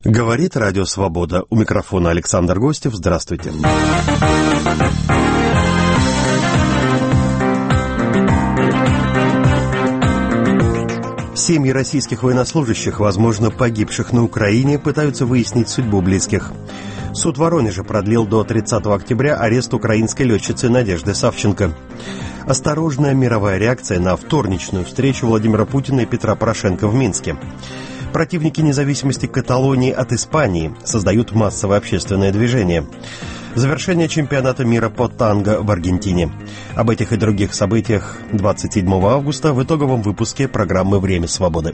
Говорит Радио Свобода. У микрофона Александр Гостев. Здравствуйте. Семьи российских военнослужащих, возможно, погибших на Украине, пытаются выяснить судьбу близких. Суд в Воронеже продлил до 30 октября арест украинской летчицы Надежды Савченко. Осторожная мировая реакция на вторничную встречу Владимира Путина и Петра Порошенко в Минске. Противники независимости Каталонии от Испании создают массовое общественное движение. Завершение чемпионата мира по танго в Аргентине. Об этих и других событиях 27 августа в итоговом выпуске программы «Время свободы».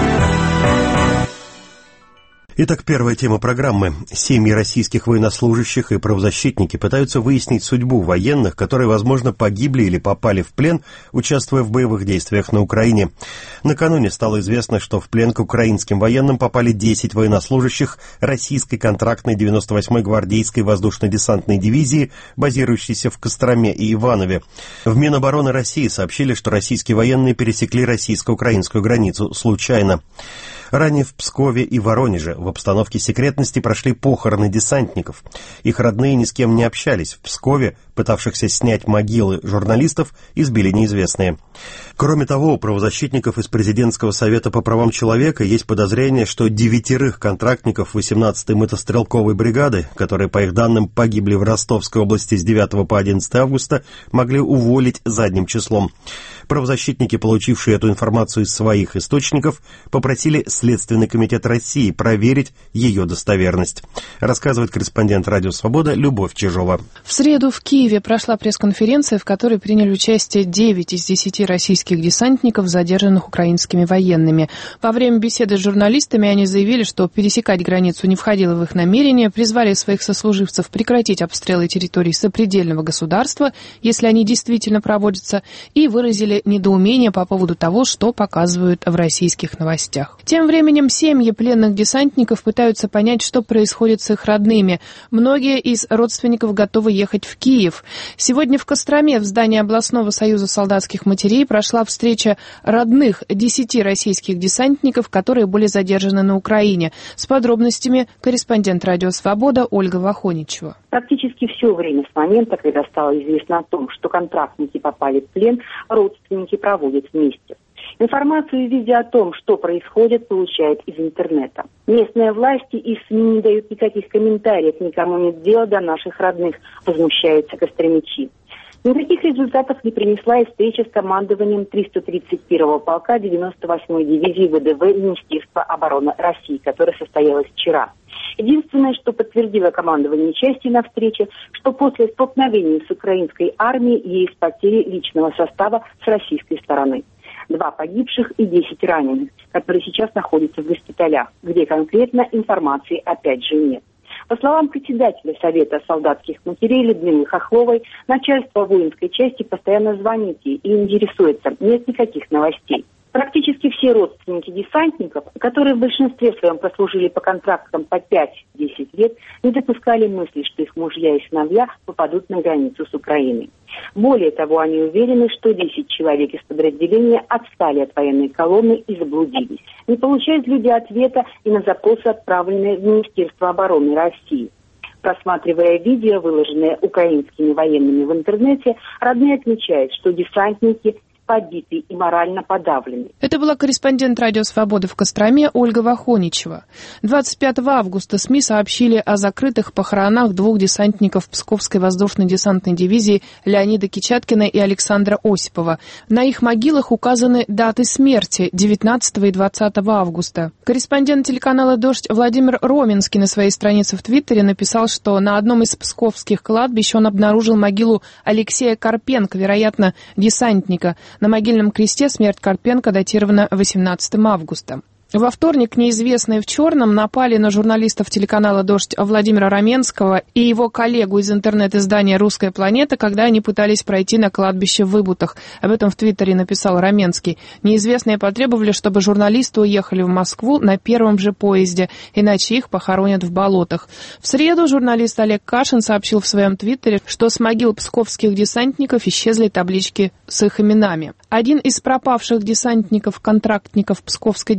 Итак, первая тема программы. Семьи российских военнослужащих и правозащитники пытаются выяснить судьбу военных, которые, возможно, погибли или попали в плен, участвуя в боевых действиях на Украине. Накануне стало известно, что в плен к украинским военным попали 10 военнослужащих российской контрактной 98-й гвардейской воздушно-десантной дивизии, базирующейся в Костроме и Иванове. В Минобороны России сообщили, что российские военные пересекли российско-украинскую границу случайно. Ранее в Пскове и Воронеже в обстановке секретности прошли похороны десантников. Их родные ни с кем не общались. В Пскове пытавшихся снять могилы журналистов избили неизвестные. Кроме того, у правозащитников из Президентского совета по правам человека есть подозрение, что 9 контрактников 18-й мотострелковой бригады, которые, по их данным, погибли в Ростовской области с 9 по 11 августа, могли уволить задним числом. Правозащитники, получившие эту информацию из своих источников, попросили Следственный комитет России проверить ее достоверность. Рассказывает корреспондент Радио Свобода Любовь Чижова. В среду в Киеве прошла пресс-конференция, в которой приняли участие 9 из 10 российских десантников, задержанных украинскими военными. Во время беседы с журналистами они заявили, что пересекать границу не входило в их намерение, призвали своих сослуживцев прекратить обстрелы территорий сопредельного государства, если они действительно проводятся, и выразили недоумение по поводу того, что показывают в российских новостях. Тем временем семьи пленных десантников пытаются понять, что происходит с их родными. Многие из родственников готовы ехать в Киев. Сегодня в Костроме в здании областного союза солдатских матерей прошла встреча родных 10 российских десантников, которые были задержаны на Украине. С подробностями корреспондент Радио Свобода Ольга Вахоничева. Практически все время с момента, когда стало известно о том, что контрактники попали в плен, родственники проводят вместе. Информацию и видео о том, что происходит, получают из интернета. Местные власти и СМИ не дают никаких комментариев, никому нет дела до наших родных, возмущаются костромичи. Никаких результатов не принесла и встреча с командованием 331-го полка 98-й дивизии ВДВ Министерства обороны России, которая состоялась вчера. Единственное, что подтвердило командование части на встрече, что после столкновения с украинской армией есть потери личного состава с российской стороны. 2 погибших и 10 раненых, которые сейчас находятся в госпиталях, где конкретно информации опять же нет. По словам председателя Совета солдатских матерей Людмилы Хохловой, начальство воинской части постоянно звонит ей и интересуется, нет никаких новостей. Практически все родственники десантников, которые в большинстве своем прослужили по контрактам по 5-10 лет, не допускали мысли, что их мужья и сыновья попадут на границу с Украиной. Более того, они уверены, что 10 человек из подразделения отстали от военной колонны и заблудились. Не получают люди ответа и на запросы, отправленные в Министерство обороны России. Просматривая видео, выложенные украинскими военными в интернете, родные отмечают, что десантники побиты и морально подавлены. Это была корреспондент Радио Свободы в Костроме Ольга Вахоничева. 25 августа СМИ сообщили о закрытых похоронах 2 десантников Псковской воздушно-десантной дивизии Леонида Кичаткина и Александра Осипова. На их могилах указаны даты смерти 19 и 20 августа. Корреспондент телеканала «Дождь» Владимир Роменский на своей странице в Твиттере написал, что на одном из псковских кладбищ он обнаружил могилу Алексея Карпенко, вероятно, десантника. На могильном кресте смерть Карпенко датирована 18 августа. Во вторник неизвестные в черном напали на журналистов телеканала «Дождь» Владимира Роменского и его коллегу из интернет-издания «Русская планета», когда они пытались пройти на кладбище в Выбутах. Об этом в Твиттере написал Роменский. Неизвестные потребовали, чтобы журналисты уехали в Москву на первом же поезде, иначе их похоронят в болотах. В среду журналист Олег Кашин сообщил в своем Твиттере, что с могил псковских десантников исчезли таблички с их именами. Один из пропавших десантников-контрактников Псковской дивизии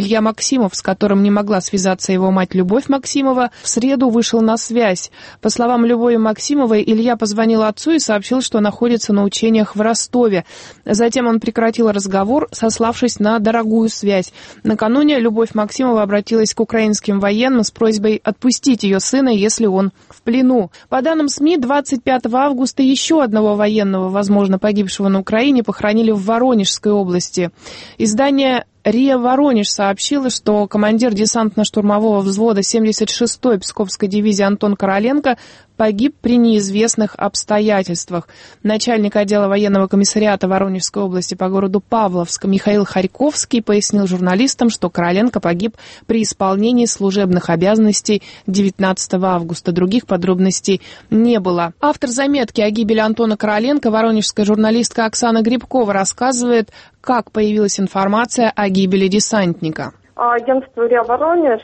Илья Максимов, с которым не могла связаться его мать Любовь Максимова, в среду вышел на связь. По словам Любови Максимовой, Илья позвонил отцу и сообщил, что находится на учениях в Ростове. Затем он прекратил разговор, сославшись на дорогую связь. Накануне Любовь Максимова обратилась к украинским военным с просьбой отпустить ее сына, если он в плену. По данным СМИ, 25 августа еще одного военного, возможно, погибшего на Украине, похоронили в Воронежской области. Издание РИА Воронеж сообщила, что командир десантно-штурмового взвода 76-й Псковской дивизии Антон Короленко погиб при неизвестных обстоятельствах. Начальник отдела военного комиссариата Воронежской области по городу Павловск Михаил Харьковский пояснил журналистам, что Короленко погиб при исполнении служебных обязанностей 19 августа. Других подробностей не было. Автор заметки о гибели Антона Короленко, воронежская журналистка Оксана Грибкова, рассказывает, как появилась информация о гибели десантника. Агентство РИА Воронеж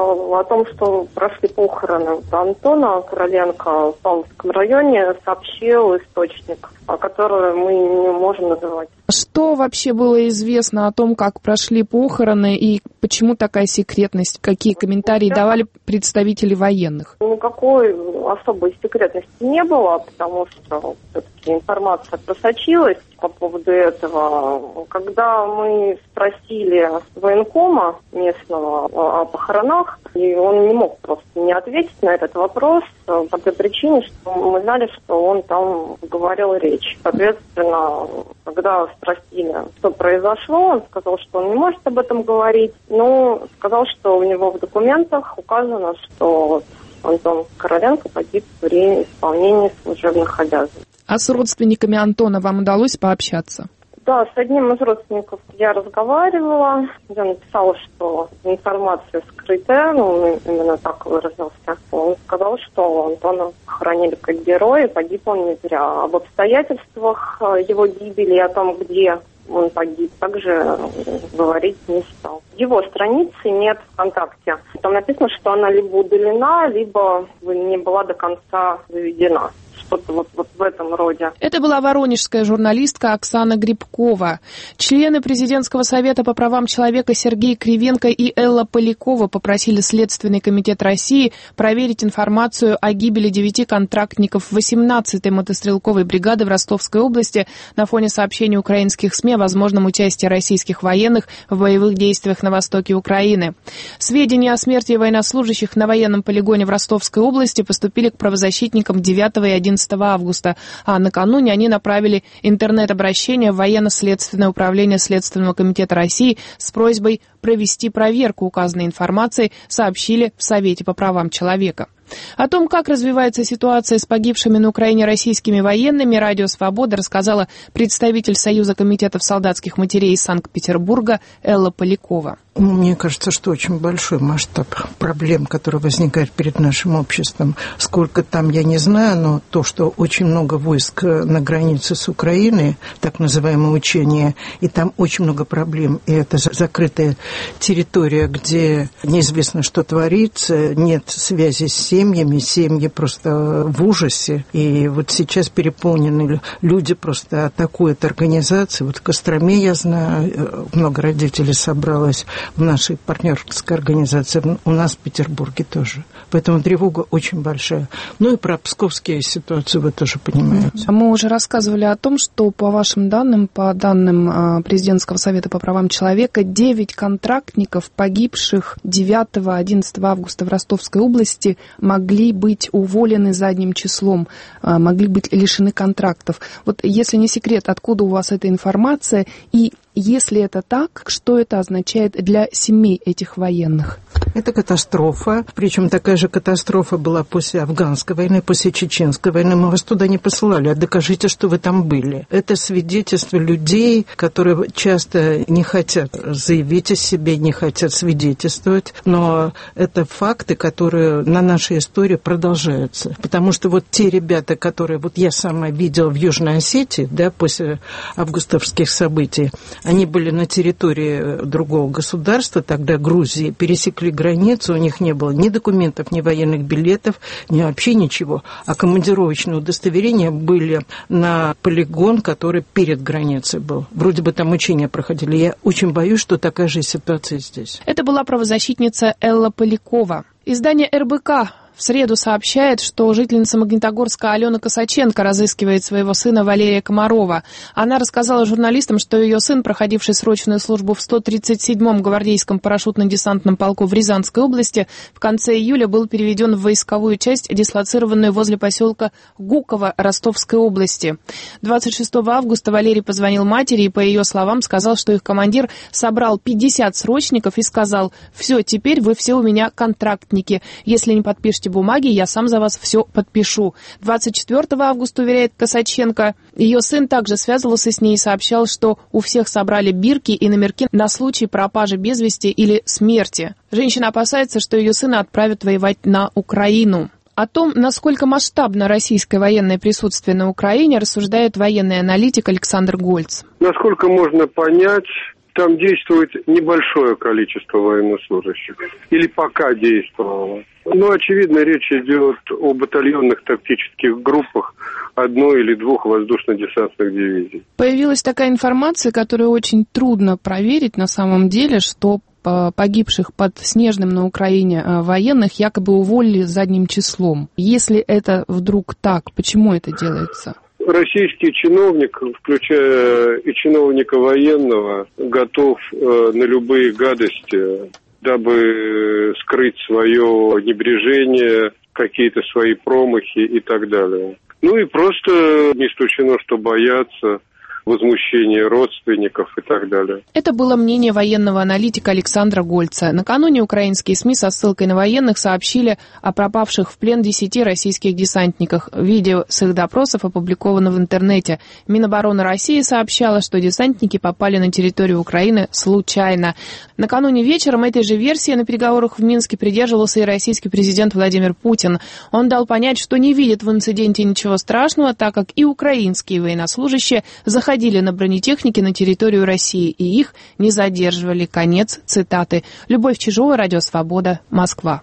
о том, что прошли похороны Антона Короленко в Павловском районе, сообщил источник, который мы не можем называть. Что вообще было известно о том, как прошли похороны и почему такая секретность? Какие комментарии давали представители военных? Никакой особой секретности не было, потому что все-таки информация просочилась по поводу этого. Когда мы спросили военкома местного о похоронах, и он не мог просто не ответить на этот вопрос по той причине, что мы знали, что он там говорил речь. Соответственно, когда спросили, что произошло, он сказал, что он не может об этом говорить, но сказал, что у него в документах указано, что Антон Короленко погиб при исполнении служебных обязанностей. А с родственниками Антона вам удалось пообщаться? Да, с одним из родственников я разговаривала. Я написала, что информация скрытая, именно так выразился. Он сказал, что Антона похоронили как героя, погиб он не зря. Об обстоятельствах его гибели и о том, где он погиб, также говорить не стал. Его страницы нет ВКонтакте. Там написано, что она либо удалена, либо не была до конца заведена. Что-то вот в этом роде. Это была воронежская журналистка Оксана Грибкова. Члены Президентского совета по правам человека Сергей Кривенко и Элла Полякова попросили Следственный комитет России проверить информацию о гибели 9 контрактников 18-й мотострелковой бригады в Ростовской области на фоне сообщений украинских СМИ о возможном участии российских военных в боевых действиях на востоке Украины. Сведения о смерти военнослужащих на военном полигоне в Ростовской области поступили к правозащитникам 9 и 11 августа, а накануне они направили интернет-обращение в Военно-следственное управление Следственного комитета России с просьбой провести проверку указанной информации, сообщили в Совете по правам человека. О том, как развивается ситуация с погибшими на Украине российскими военными, Радио Свобода рассказала представитель Союза комитетов солдатских матерей из Санкт-Петербурга Элла Полякова. Мне кажется, что очень большой масштаб проблем, которые возникают перед нашим обществом. Сколько там, я не знаю, но то, что очень много войск на границе с Украиной, так называемое учение, и там очень много проблем. И это закрытая территория, где неизвестно, что творится, нет связи с семьями, семьи просто в ужасе. И вот сейчас переполнены люди, просто атакуют организации. Вот в Костроме, я знаю, много родителей собралось, в нашей партнерской организации, у нас в Петербурге тоже. Поэтому тревога очень большая. Ну и про псковские ситуации вы тоже понимаете. Мы уже рассказывали о том, что по вашим данным, по данным Президентского совета по правам человека, 9 контрактников, погибших 9-11 августа в Ростовской области, могли быть уволены задним числом, могли быть лишены контрактов. Вот если не секрет, откуда у вас эта информация, и если это так, что это означает для семей этих военных? Это катастрофа. Причем такая же катастрофа была после афганской войны, после чеченской войны. Мы вас туда не посылали, а докажите, что вы там были. Это свидетельство людей, которые часто не хотят заявить о себе, не хотят свидетельствовать. Но это факты, которые на нашей истории продолжаются. Потому что вот те ребята, которые вот я сама видела в Южной Осетии, да, после августовских событий, Они были на территории другого государства, тогда Грузии, пересекли границу, у них не было ни документов, ни военных билетов, ни вообще ничего. А командировочные удостоверения были на полигон, который перед границей был. Вроде бы там учения проходили. Я очень боюсь, что такая же ситуация здесь. Это была правозащитница Элла Полякова. Издание РБК в среду сообщает, что жительница Магнитогорска Алена Косаченко разыскивает своего сына Валерия Комарова. Она рассказала журналистам, что ее сын, проходивший срочную службу в 137-м гвардейском парашютно-десантном полку в Рязанской области, в конце июля был переведен в войсковую часть, дислоцированную возле поселка Гуково Ростовской области. 26 августа Валерий позвонил матери и, по ее словам, сказал, что их командир собрал 50 срочников и сказал: «Все, теперь вы все у меня контрактники. Если не подпишете бумаги, я сам за вас все подпишу». 24 августа, уверяет Косаченко, ее сын также связывался с ней и сообщал, что у всех собрали бирки и номерки на случай пропажи без вести или смерти. Женщина опасается, что ее сына отправят воевать на Украину. О том, насколько масштабно российское военное присутствие на Украине, рассуждает военный аналитик Александр Гольц. Насколько можно понять, там действует небольшое количество военнослужащих. Или пока действовало. Но, очевидно, речь идет о батальонных тактических группах одной или двух воздушно-десантных дивизий. Появилась такая информация, которую очень трудно проверить на самом деле, что погибших под Снежным на Украине военных якобы уволили задним числом. Если это вдруг так, почему это делается? Российский чиновник, включая и чиновника военного, готов на любые гадости, дабы скрыть свое небрежение, какие-то свои промахи и так далее. Ну и просто не исключено, что боятся возмущения родственников и так далее. Это было мнение военного аналитика Александра Гольца. Накануне украинские СМИ со ссылкой на военных сообщили о пропавших в плен 10 российских десантниках. Видео с их допросов опубликовано в интернете. Минобороны России сообщала, что десантники попали на территорию Украины случайно. Накануне вечером этой же версии на переговорах в Минске придерживался и российский президент Владимир Путин. Он дал понять, что не видит в инциденте ничего страшного, так как и украинские военнослужащие заходили на бронетехнике на территорию России, и их не задерживали. Конец цитаты. Любовь Чижова, Радио Свобода, Москва.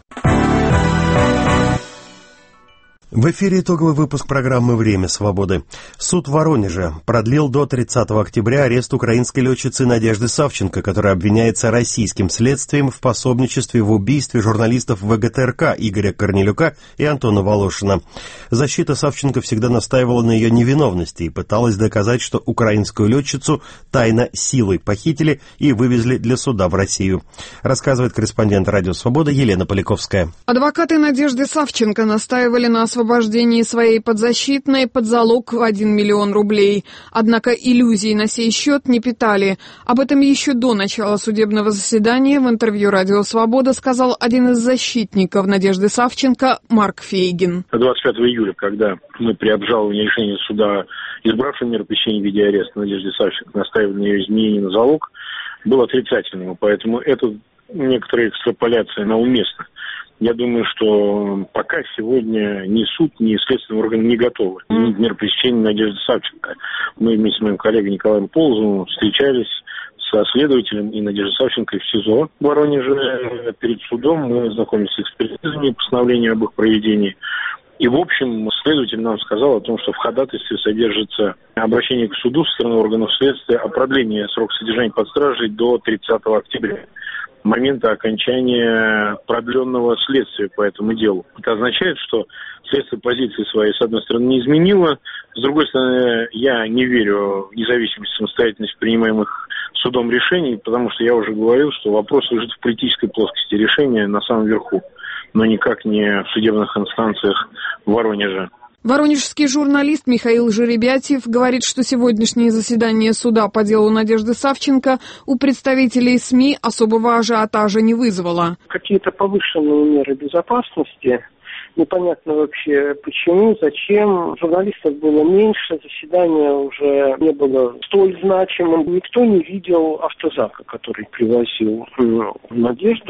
В эфире итоговый выпуск программы «Время свободы». Суд в Воронеже продлил до 30 октября арест украинской летчицы Надежды Савченко, которая обвиняется российским следствием в пособничестве в убийстве журналистов ВГТРК Игоря Корнелюка и Антона Волошина. Защита Савченко всегда настаивала на ее невиновности и пыталась доказать, что украинскую летчицу тайно силой похитили и вывезли для суда в Россию. Рассказывает корреспондент «Радио Свобода» Елена Поляковская. Адвокаты Надежды Савченко настаивали на освобождении своей подзащитной под залог в 1 миллион рублей. Однако иллюзий на сей счет не питали. Об этом еще до начала судебного заседания в интервью «Радио Свобода» сказал один из защитников Надежды Савченко Марк Фейгин. 25 июля, когда мы при обжаловании решения суда, избравшим меру пресечения в виде ареста Надежды Савченко, настаивали на ее изменении на залог, был отрицательным. Поэтому это некоторая экстраполяция, она уместна. Я думаю, что пока сегодня ни суд, ни следственный орган не готовы изменить меру пресечения Надежды Савченко. Мы вместе с моим коллегой Николаем Полозовым встречались со следователем и Надеждой Савченко в СИЗО в Воронеже. Перед судом мы знакомились с экспертизами, постановлением об их проведении. И, в общем, следователь нам сказал о том, что в ходатайстве содержится обращение к суду со стороны органов следствия о продлении срока содержания под стражей до 30 октября. Момента окончания продленного следствия по этому делу. Это означает, что следствие позиции своей, с одной стороны, не изменило, с другой стороны, я не верю в независимость и самостоятельность принимаемых судом решений, потому что я уже говорил, что вопрос лежит в политической плоскости решения на самом верху, но никак не в судебных инстанциях в Воронеже. Воронежский журналист Михаил Жеребятьев говорит, что сегодняшнее заседание суда по делу Надежды Савченко у представителей СМИ особого ажиотажа не вызвало. Какие-то повышенные меры безопасности. Непонятно вообще почему, зачем. Журналистов было меньше, заседание уже не было столь значимым. Никто не видел автозака, который привозил Надежду.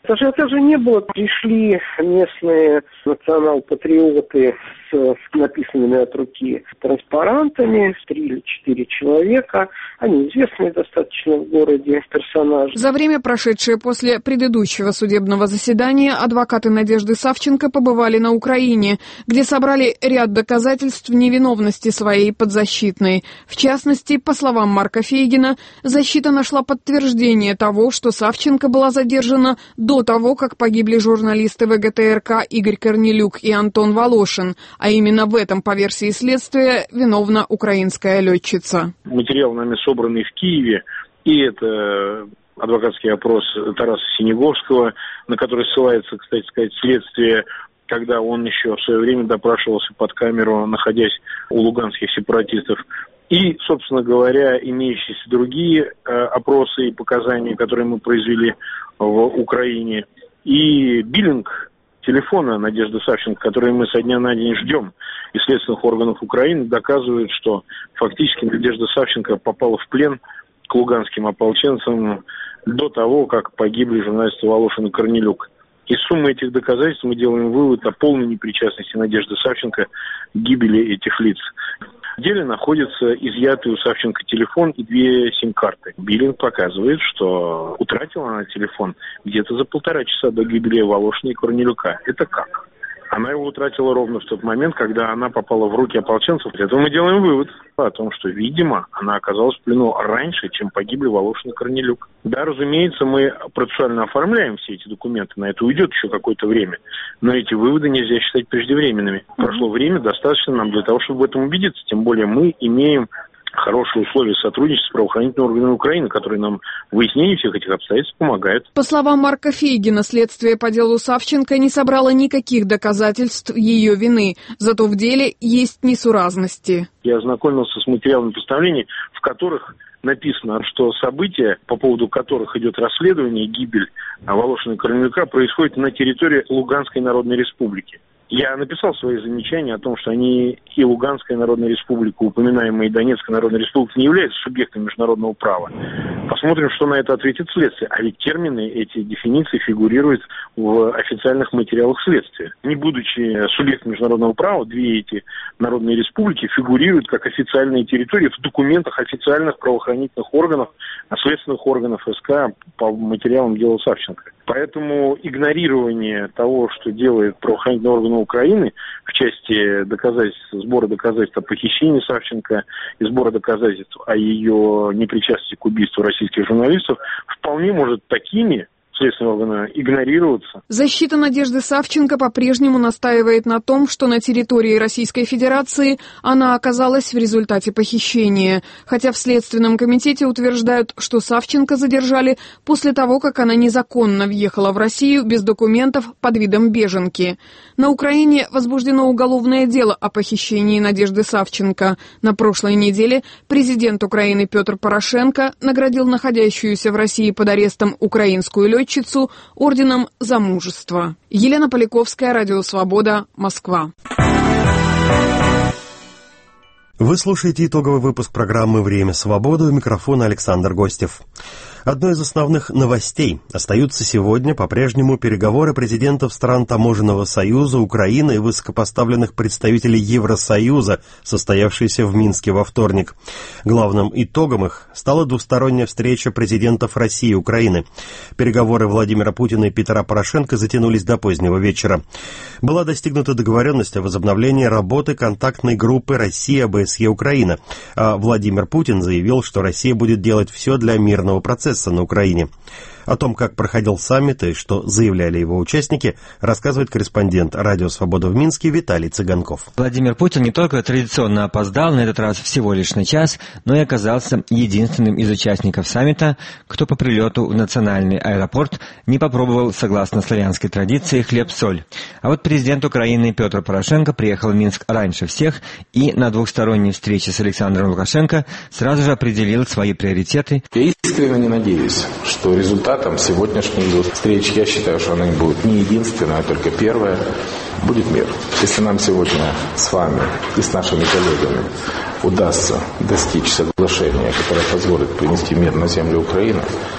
Ажиотажа не было. Пришли местные национал-патриоты с написанными от руки транспарантами, 3 или 4 человека. Они известные достаточно в городе персонажи. За время, прошедшее после предыдущего судебного заседания, адвокаты Надежды Савченко побывали на Украине, где собрали ряд доказательств невиновности своей подзащитной. В частности, по словам Марка Фейгина, защита нашла подтверждение того, что Савченко была задержана до того, как погибли журналисты ВГТРК Игорь Корнелюк и Антон Волошин, а именно в этом, по версии следствия, виновна украинская летчица. Материал нами собранный в Киеве, и это адвокатский опрос Тараса Синеговского, на который ссылается, кстати сказать, следствие, когда он еще в свое время допрашивался под камеру, находясь у луганских сепаратистов. И, собственно говоря, имеющиеся другие опросы и показания, которые мы произвели в Украине. И биллинг телефона Надежды Савченко, который мы со дня на день ждем из следственных органов Украины, доказывает, что фактически Надежда Савченко попала в плен к луганским ополченцам до того, как погибли журналисты Волошин и Корнелюк. Из суммы этих доказательств мы делаем вывод о полной непричастности Надежды Савченко к гибели этих лиц. В деле находится изъятый у Савченко телефон и 2 сим-карты. Биллинг показывает, что утратила она телефон где-то за 1,5 часа до гибели Волошина и Корнелюка. Это как? Она его утратила ровно в тот момент, когда она попала в руки ополченцев. Для этого мы делаем вывод о том, что, видимо, она оказалась в плену раньше, чем погибли Волошин и Корнелюк. Да, разумеется, мы процессуально оформляем все эти документы, на это уйдет еще какое-то время, но эти выводы нельзя считать преждевременными. Прошло время достаточно нам для того, чтобы в этом убедиться, тем более мы имеем хорошие условия сотрудничества с правоохранительными органами Украины, которые нам в выяснении всех этих обстоятельств помогают. По словам Марка Фейгина, следствие по делу Савченко не собрало никаких доказательств ее вины, зато в деле есть несуразности. Я ознакомился с материалами постановлений, в которых написано, что события, по поводу которых идет расследование, гибель Волошина и Корнелюка, происходит на территории Луганской Народной Республики. Я написал свои замечания о том, что они и Луганская Народная Республика, упоминаемая и Донецкая Народная Республика, не являются субъектами международного права. Посмотрим, что на это ответит следствие. А ведь термины, эти дефиниции фигурируют в официальных материалах следствия. Не будучи субъектом международного права, 2 эти народные республики фигурируют как официальные территории в документах официальных правоохранительных органов, следственных органов СК по материалам дела Савченко. Поэтому игнорирование того, что делает правоохранительные органы Украины в части доказательств, сбора доказательств о похищении Савченко и сбора доказательств о ее непричастности к убийству российских журналистов, вполне может такими следственные органы игнорироваться. Защита Надежды Савченко по-прежнему настаивает на том, что на территории Российской Федерации она оказалась в результате похищения, хотя в Следственном комитете утверждают, что Савченко задержали после того, как она незаконно въехала в Россию без документов под видом беженки. На Украине возбуждено уголовное дело о похищении Надежды Савченко. На прошлой неделе президент Украины Петр Порошенко наградил находящуюся в России под арестом украинскую летчицу орденом за мужество. Елена Поляковская, Радио Свобода, Москва. Вы слушаете итоговый выпуск программы «Время свободы», у микрофона Александр Гостев. Одной из основных новостей остаются сегодня по-прежнему переговоры президентов стран Таможенного союза, Украины и высокопоставленных представителей Евросоюза, состоявшиеся в Минске во вторник. Главным итогом их стала двусторонняя встреча президентов России и Украины. Переговоры Владимира Путина и Петра Порошенко затянулись до позднего вечера. Была достигнута договоренность о возобновлении работы контактной группы Россия, ОБСЕ, Украина, а Владимир Путин заявил, что Россия будет делать все для мирного процесса на Украине. О том, как проходил саммит и что заявляли его участники, рассказывает корреспондент Радио Свобода в Минске Виталий Цыганков. Владимир Путин не только традиционно опоздал, на этот раз всего лишь на час, но и оказался единственным из участников саммита, кто по прилету в национальный аэропорт не попробовал, согласно славянской традиции, хлеб-соль. А вот президент Украины Петр Порошенко приехал в Минск раньше всех и на двухсторонней встрече с Александром Лукашенко сразу же определил свои приоритеты. Я искренне надеюсь, что результатом сегодняшней встречи, я считаю, что она не будет не единственная, а только первая, будет мир. Если нам сегодня с вами и с нашими коллегами удастся достичь соглашения, которое позволит принести мир на землю Украины,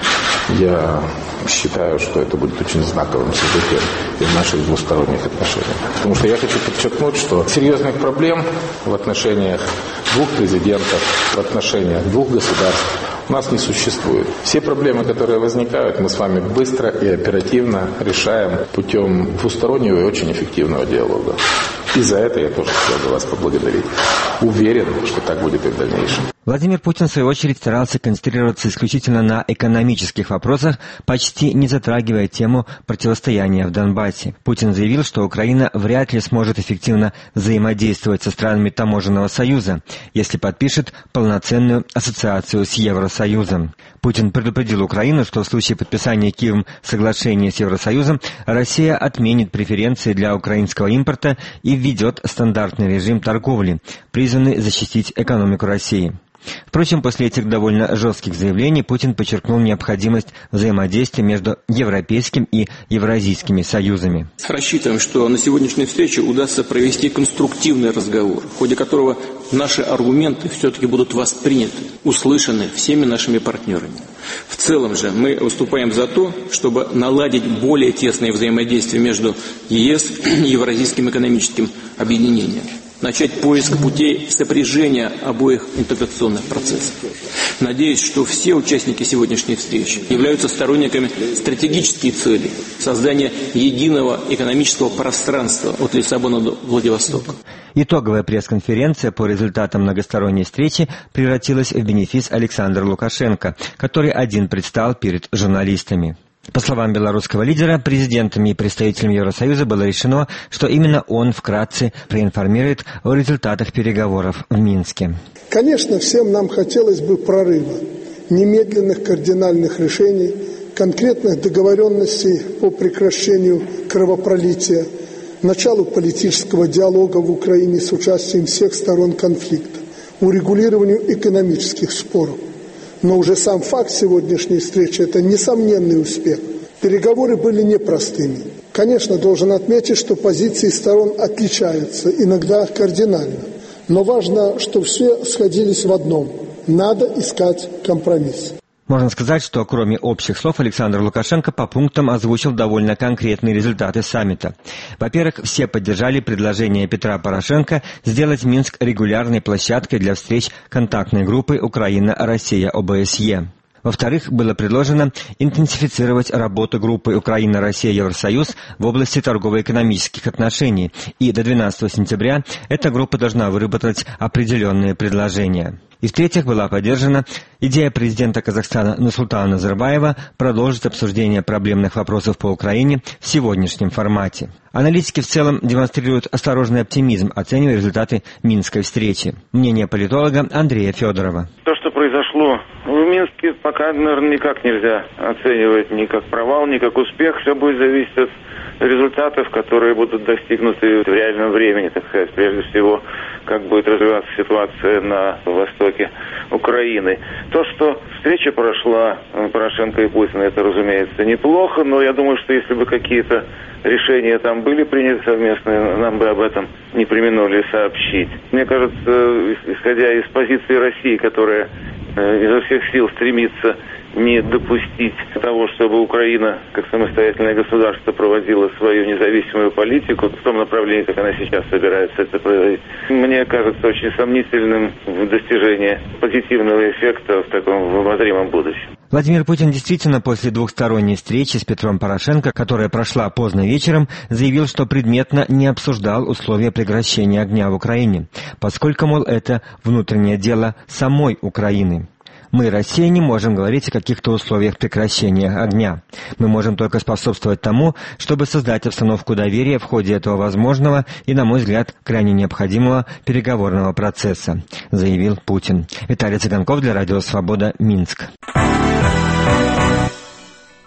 Я считаю, что это будет очень знаковым событием и в наших двусторонних отношениях. Потому что я хочу подчеркнуть, что серьезных проблем в отношениях двух президентов, в отношениях двух государств у нас не существует. Все проблемы, которые возникают, мы с вами быстро и оперативно решаем путем двустороннего и очень эффективного диалога. И за это я тоже хотел бы вас поблагодарить. Уверен, что так будет и в дальнейшем. Владимир Путин, в свою очередь, старался концентрироваться исключительно на экономических вопросах, почти не затрагивая тему противостояния в Донбассе. Путин заявил, что Украина вряд ли сможет эффективно взаимодействовать со странами Таможенного союза, если подпишет полноценную ассоциацию с Евросоюзом. Путин предупредил Украину, что в случае подписания Киевом соглашения с Евросоюзом Россия отменит преференции для украинского импорта и введет стандартный режим торговли, призванный защитить экономику России. Впрочем, после этих довольно жестких заявлений Путин подчеркнул необходимость взаимодействия между Европейским и Евразийскими союзами. Рассчитываем, что на сегодняшней встрече удастся провести конструктивный разговор, в ходе которого наши аргументы все-таки будут восприняты, услышаны всеми нашими партнерами. В целом же мы выступаем за то, чтобы наладить более тесное взаимодействие между ЕС и Евразийским экономическим объединением. Начать поиск путей сопряжения обоих интеграционных процессов. Надеюсь, что все участники сегодняшней встречи являются сторонниками стратегической цели создания единого экономического пространства от Лиссабона до Владивостока. Итоговая пресс-конференция по результатам многосторонней встречи превратилась в бенефис Александра Лукашенко, который один предстал перед журналистами. По словам белорусского лидера, президентами и представителями Евросоюза было решено, что именно он вкратце проинформирует о результатах переговоров в Минске. Конечно, всем нам хотелось бы прорыва, немедленных кардинальных решений, конкретных договоренностей по прекращению кровопролития, началу политического диалога в Украине с участием всех сторон конфликта, урегулированию экономических споров. Но уже сам факт сегодняшней встречи – это несомненный успех. Переговоры были непростыми. Конечно, должен отметить, что позиции сторон отличаются, иногда кардинально. Но важно, что все сходились в одном – надо искать компромисс. Можно сказать, что кроме общих слов Александр Лукашенко по пунктам озвучил довольно конкретные результаты саммита. Во-первых, все поддержали предложение Петра Порошенко сделать Минск регулярной площадкой для встреч контактной группы Украина-Россия-ОБСЕ. Во-вторых, было предложено интенсифицировать работу группы Украина-Россия-Евросоюз в области торгово-экономических отношений, и до 12 сентября эта группа должна выработать определенные предложения. И в-третьих, была поддержана идея президента Казахстана Нурсултана Назарбаева продолжить обсуждение проблемных вопросов по Украине в сегодняшнем формате. Аналитики в целом демонстрируют осторожный оптимизм, оценивая результаты Минской встречи. Мнение политолога Андрея Федорова. То, что произошло в Минске, пока, наверное, никак нельзя оценивать ни как провал, ни как успех. Все будет зависеть от результатов, которые будут достигнуты в реальном времени, так сказать. Прежде всего, как будет развиваться ситуация на востоке Украины. То, что встреча прошла Порошенко и Путина, это, разумеется, неплохо, но я думаю, что если бы какие-то решения там были приняты совместные, нам бы об этом не преминули сообщить. Мне кажется, исходя из позиции России, которая изо всех сил стремится не допустить того, чтобы Украина, как самостоятельное государство, проводила свою независимую политику в том направлении, как она сейчас собирается это проводить. Мне кажется очень сомнительным достижение позитивного эффекта в таком обозримом будущем. Владимир Путин действительно после двухсторонней встречи с Петром Порошенко, которая прошла поздно вечером, заявил, что предметно не обсуждал условия прекращения огня в Украине, поскольку, мол, это внутреннее дело самой Украины. Мы, Россия, не можем говорить о каких-то условиях прекращения огня. Мы можем только способствовать тому, чтобы создать обстановку доверия в ходе этого возможного и, на мой взгляд, крайне необходимого переговорного процесса, заявил Путин. Виталий Цыганков для Радио Свобода, Минск.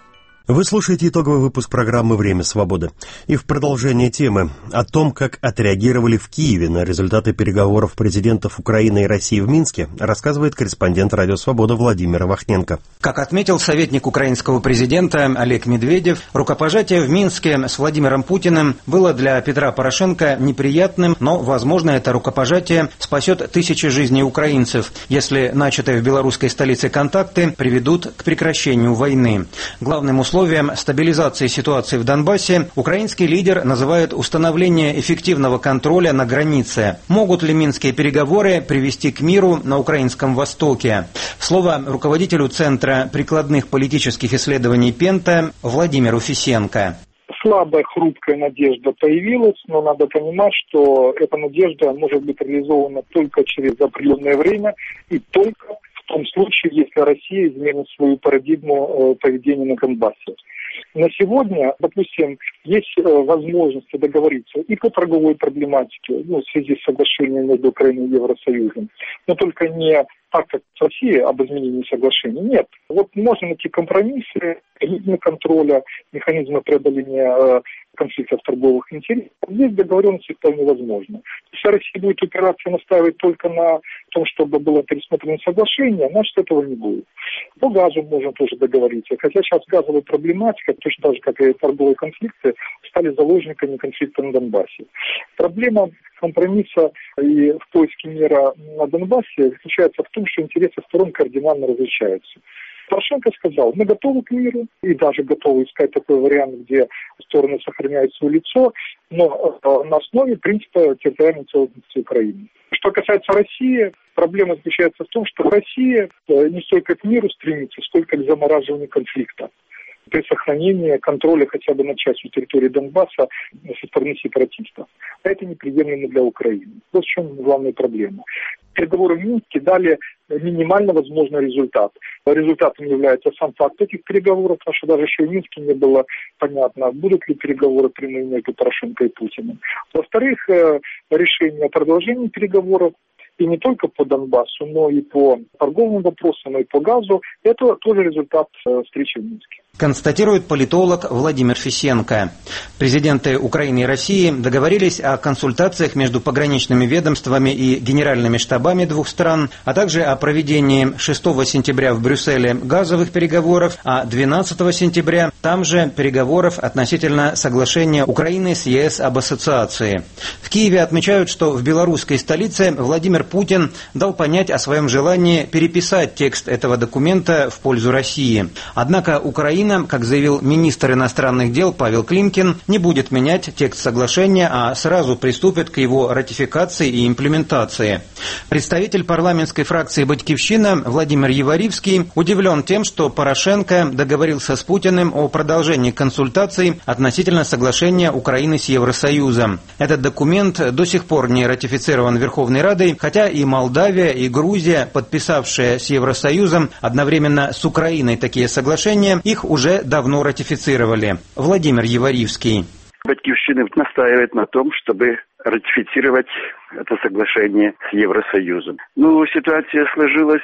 Вы слушаете итоговый выпуск программы «Время свободы». И в продолжение темы о том, как отреагировали в Киеве на результаты переговоров президентов Украины и России в Минске, рассказывает корреспондент «Радио Свобода» Владимир Вахненко. Как отметил советник украинского президента Олег Медведев, рукопожатие в Минске с Владимиром Путиным было для Петра Порошенко неприятным, но, возможно, это рукопожатие спасет тысячи жизней украинцев, если начатые в белорусской столице контакты приведут к прекращению войны. Главным условием стабилизации ситуации в Донбассе украинский лидер называет установление эффективного контроля на границе. Могут ли минские переговоры привести к миру на украинском востоке? Слово руководителю Центра прикладных политических исследований Пента Владимиру Фисенко. Слабая, хрупкая надежда появилась, но надо понимать, что эта надежда может быть реализована только через определенное время и только в том случае, если Россия изменит свою парадигму поведения на Донбассе. На сегодня, допустим, есть возможности договориться и по торговой проблематике, в связи с соглашением между Украиной и Евросоюзом, но только не так, как с Россией об изменении соглашений. Нет. Вот можно найти компромиссы, механизмы контроля, механизмы преодоления конфликтов торговых интересов. Здесь договоренности вполне возможно. Если Россия будет упираться и настаивать только на том, чтобы было пересмотрено соглашение, значит, этого не будет. По газу можно тоже договориться. Хотя сейчас газовая проблематика, точно так же, как и торговые конфликты, стали заложниками конфликта на Донбассе. Проблема компромисса и в поиске мира на Донбассе заключается в том, что интересы сторон кардинально различаются. Порошенко сказал, мы готовы к миру и даже готовы искать такой вариант, где стороны сохраняют свое лицо, но на основе принципа территориальной целостности Украины. Что касается России, проблема заключается в том, что Россия не столько к миру стремится, сколько к замораживанию конфликта при сохранении контроля хотя бы над частью территории Донбасса со стороны сепаратистов. Это неприемлемо для Украины. Вот в чем главная проблема. Переговоры в Минске дали минимально возможный результат. Результатом является сам факт этих переговоров, потому что даже еще в Минске не было понятно, будут ли переговоры прямые между Порошенко и Путиным. Во-вторых, решение о продолжении переговоров и не только по Донбассу, но и по торговым вопросам, и по газу, это тоже результат встречи в Минске. Констатирует политолог Владимир Фисенко. Президенты Украины и России договорились о консультациях между пограничными ведомствами и генеральными штабами двух стран, а также о проведении 6 сентября в Брюсселе газовых переговоров, а 12 сентября там же переговоров относительно соглашения Украины с ЕС об ассоциации. В Киеве отмечают, что в белорусской столице Владимир Путин дал понять о своем желании переписать текст этого документа в пользу России. Однако Украина, как заявил министр иностранных дел Павел Климкин, не будет менять текст соглашения, а сразу приступит к его ратификации и имплементации. Представитель парламентской фракции «Батькивщина» Владимир Єварівський удивлен тем, что Порошенко договорился с Путиным о продолжении консультаций относительно соглашения Украины с Евросоюзом. Этот документ до сих пор не ратифицирован Верховной Радой, хотя и Молдавия, и Грузия, подписавшие с Евросоюзом одновременно с Украиной такие соглашения, их уже давно ратифицировали. Владимир Єварівський. Батькивщина настаивает на том, чтобы ратифицировать это соглашение с Евросоюзом. Ситуация сложилась,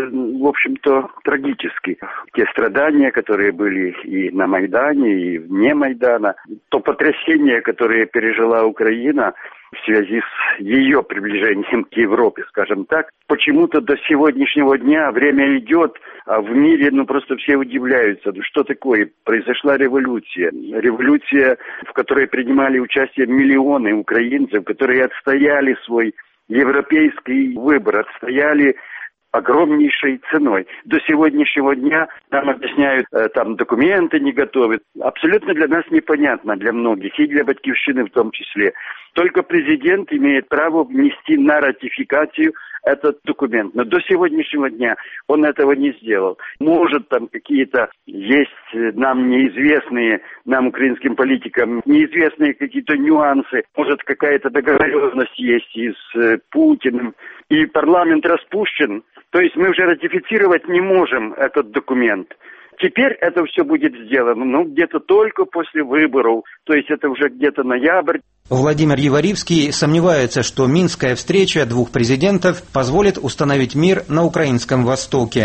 в общем-то, трагически. Те страдания, которые были и на Майдане, и вне Майдана, то потрясение, которое пережила Украина в связи с ее приближением к Европе, скажем так, почему-то до сегодняшнего дня время идет, а в мире, просто все удивляются, что такое? Произошла революция. Революция, в которой принимали участие миллионы украинцев, которые отстояли свой европейский выбор, отстояли огромнейшей ценой. До сегодняшнего дня нам объясняют, там документы не готовят. Абсолютно для нас непонятно, для многих, и для Батькивщины в том числе. Только президент имеет право внести на ратификацию этот документ. Но до сегодняшнего дня он этого не сделал. Может, там какие-то есть нам неизвестные, нам, украинским политикам, неизвестные какие-то нюансы. Может, какая-то договоренность есть и с Путиным. И парламент распущен. То есть мы уже ратифицировать не можем этот документ. Теперь это все будет сделано, где-то только после выборов, то есть это уже где-то ноябрь. Владимир Єварівський сомневается, что минская встреча двух президентов позволит установить мир на украинском востоке.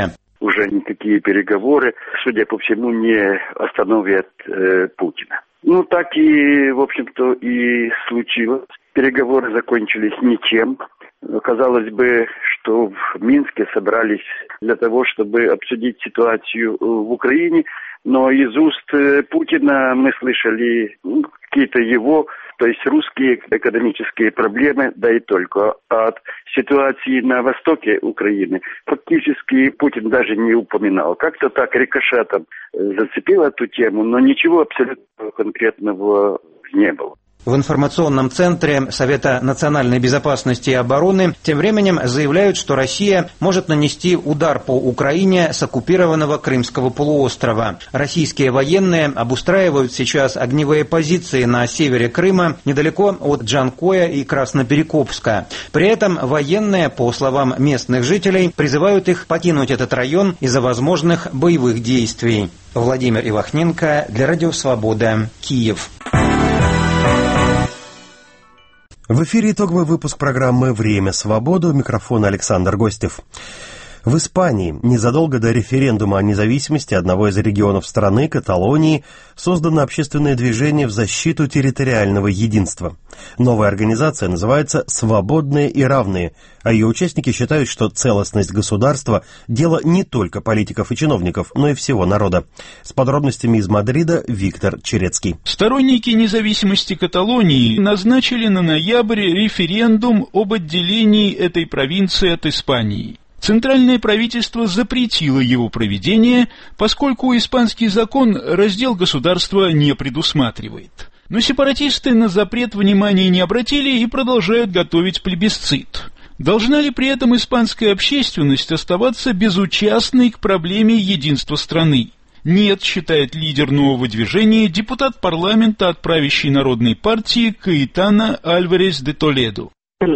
уже никакие переговоры, судя по всему, не остановят Путина. Ну, так и, в общем-то, и случилось. Переговоры закончились ничем. Казалось бы, что в Минске собрались для того, чтобы обсудить ситуацию в Украине, но из уст Путина мы слышали какие-то его, то есть русские экономические проблемы, да и только. От ситуации на востоке Украины фактически Путин даже не упоминал. Как-то так рикошетом зацепил эту тему, но ничего абсолютно конкретного не было. В информационном центре Совета национальной безопасности и обороны тем временем заявляют, что Россия может нанести удар по Украине с оккупированного Крымского полуострова. Российские военные обустраивают сейчас огневые позиции на севере Крыма, недалеко от Джанкоя и Красноперекопска. При этом военные, по словам местных жителей, призывают их покинуть этот район из-за возможных боевых действий. Владимир Ивахненко для Радио Свобода, Киев. В эфире итоговый выпуск программы «Время свободы». У микрофона Александр Гостев. В Испании незадолго до референдума о независимости одного из регионов страны, Каталонии, создано общественное движение в защиту территориального единства. Новая организация называется «Свободные и равные», а ее участники считают, что целостность государства – дело не только политиков и чиновников, но и всего народа. С подробностями из Мадрида Виктор Черецкий. Сторонники независимости Каталонии назначили на ноябрь референдум об отделении этой провинции от Испании. Центральное правительство запретило его проведение, поскольку испанский закон раздел государства не предусматривает. Но сепаратисты на запрет внимания не обратили и продолжают готовить плебисцит. Должна ли при этом испанская общественность оставаться безучастной к проблеме единства страны? Нет, считает лидер нового движения, депутат парламента от правящей народной партии Каэтана Альварес де Толедо.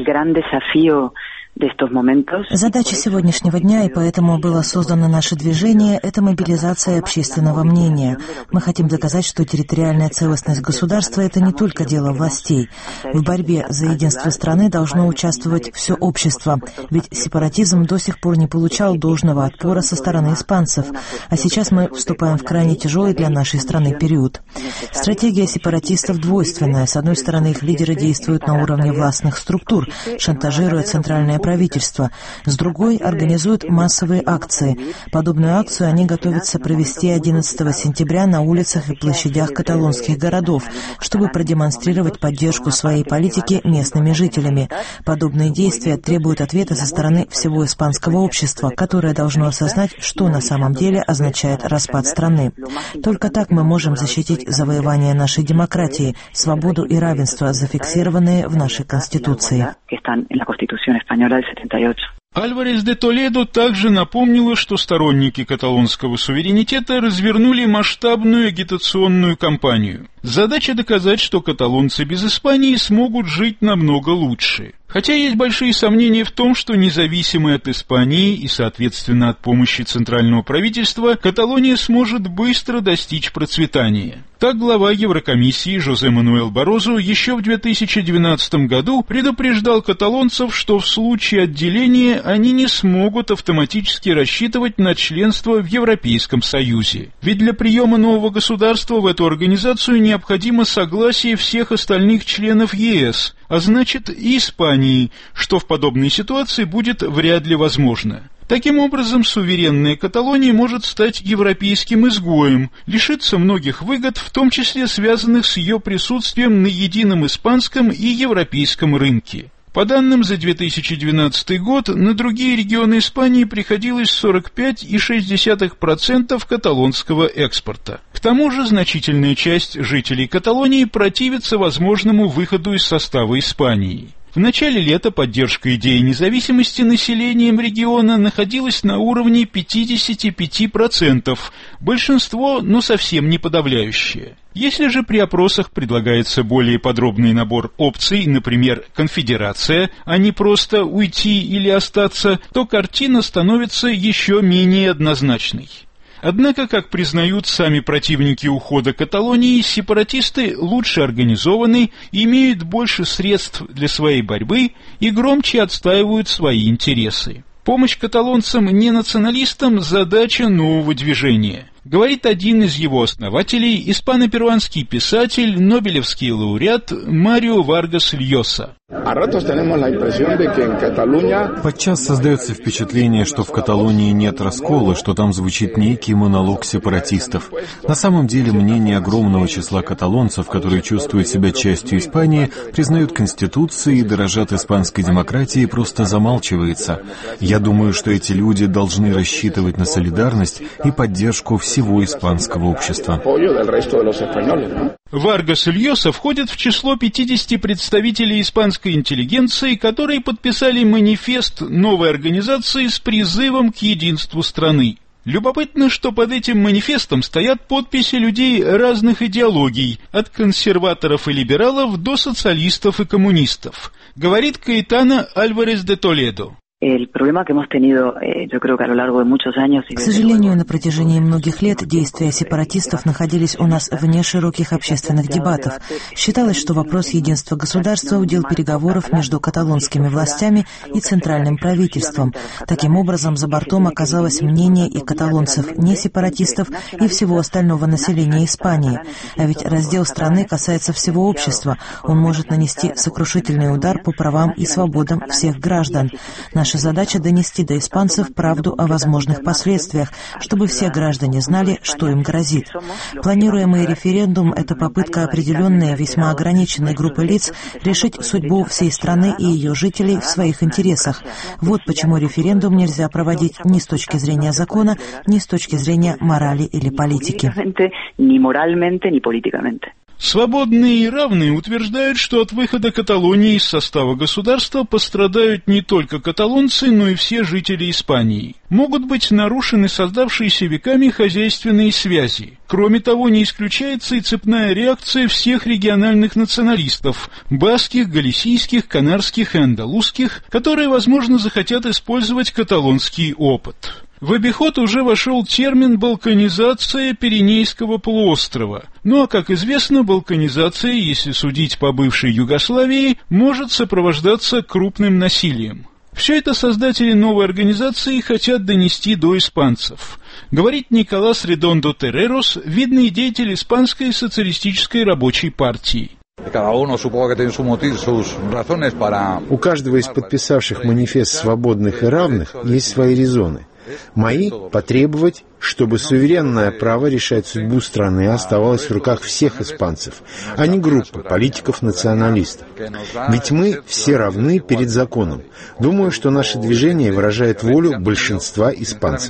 Задача сегодняшнего дня, и поэтому было создано наше движение, это мобилизация общественного мнения. Мы хотим доказать, что территориальная целостность государства – это не только дело властей. В борьбе за единство страны должно участвовать все общество, ведь сепаратизм до сих пор не получал должного отпора со стороны испанцев, а сейчас мы вступаем в крайне тяжелый для нашей страны период. Стратегия сепаратистов двойственная. С одной стороны, их лидеры действуют на уровне властных структур, шантажируя центральное правительства. С другой, организуют массовые акции. Подобную акцию они готовятся провести 11 сентября на улицах и площадях каталонских городов, чтобы продемонстрировать поддержку своей политики местными жителями. Подобные действия требуют ответа со стороны всего испанского общества, которое должно осознать, что на самом деле означает распад страны. Только так мы можем защитить завоевание нашей демократии, свободу и равенство, зафиксированные в нашей Конституции. Альварес де Толедо также напомнила, что сторонники каталонского суверенитета развернули масштабную агитационную кампанию. Задача доказать, что каталонцы без Испании смогут жить намного лучше. Хотя есть большие сомнения в том, что независимая от Испании и, соответственно, от помощи центрального правительства, Каталония сможет быстро достичь процветания. Так глава Еврокомиссии Жозе Мануэль Барозу еще в 2012 году предупреждал каталонцев, что в случае отделения они не смогут автоматически рассчитывать на членство в Европейском Союзе. Ведь для приема нового государства в эту организацию необходимо согласие всех остальных членов ЕС, а значит и Испании, что в подобной ситуации будет вряд ли возможно. Таким образом, суверенная Каталония может стать европейским изгоем, лишиться многих выгод, в том числе связанных с ее присутствием на едином испанском и европейском рынке. По данным за 2012 год, на другие регионы Испании приходилось 45,6% каталонского экспорта. К тому же значительная часть жителей Каталонии противится возможному выходу из состава Испании. В начале лета поддержка идеи независимости населением региона находилась на уровне 55%, большинство, но совсем не подавляющее. Если же при опросах предлагается более подробный набор опций, например, конфедерация, а не просто уйти или остаться, то картина становится еще менее однозначной. Однако, как признают сами противники ухода Каталонии, сепаратисты лучше организованы, имеют больше средств для своей борьбы и громче отстаивают свои интересы. Помощь каталонцам-ненационалистам – задача нового движения. Говорит один из его основателей, испано-перуанский писатель, нобелевский лауреат Марио Варгас Льоса. Подчас создается впечатление, что в Каталонии нет раскола, что там звучит некий монолог сепаратистов. На самом деле мнение огромного числа каталонцев, которые чувствуют себя частью Испании, признают Конституции и дорожат испанской демократией, просто замалчивается. Я думаю, что эти люди должны рассчитывать на солидарность и поддержку всего испанского общества. Варгас Льоса входит в число 50 представителей испанской интеллигенции, которые подписали манифест новой организации с призывом к единству страны. Любопытно, что под этим манифестом стоят подписи людей разных идеологий, от консерваторов и либералов до социалистов и коммунистов, говорит Каэтана Альварес де Толедо. К сожалению, на протяжении многих лет действия сепаратистов находились у нас вне широких общественных дебатов. Считалось, что вопрос единства государства удел переговоров между каталонскими властями и центральным правительством. Таким образом, за бортом оказалось мнение и каталонцев, не сепаратистов, и всего остального населения Испании. А ведь раздел страны касается всего общества. Он может нанести сокрушительный удар по правам и свободам всех граждан. Наша задача — донести до испанцев правду о возможных последствиях, чтобы все граждане знали, что им грозит. Планируемый референдум — это попытка определенной, весьма ограниченной группы лиц решить судьбу всей страны и ее жителей в своих интересах. Вот почему референдум нельзя проводить ни с точки зрения закона, ни с точки зрения морали или политики. Свободные и равные утверждают, что от выхода Каталонии из состава государства пострадают не только каталонцы, но и все жители Испании. Могут быть нарушены создавшиеся веками хозяйственные связи. Кроме того, не исключается и цепная реакция всех региональных националистов – баских, галисийских, канарских и андалузских, которые, возможно, захотят использовать каталонский опыт. В обиход уже вошел термин «балканизация Пиренейского полуострова». Ну а, как известно, балканизация, если судить по бывшей Югославии, может сопровождаться крупным насилием. Все это создатели новой организации хотят донести до испанцев. Говорит Николас Редондо Террерос, видный деятель Испанской социалистической рабочей партии. У каждого из подписавших манифест свободных и равных есть свои резоны. Мои – потребовать, чтобы суверенное право решать судьбу страны оставалось в руках всех испанцев, а не группы политиков-националистов. Ведь мы все равны перед законом. Думаю, что наше движение выражает волю большинства испанцев.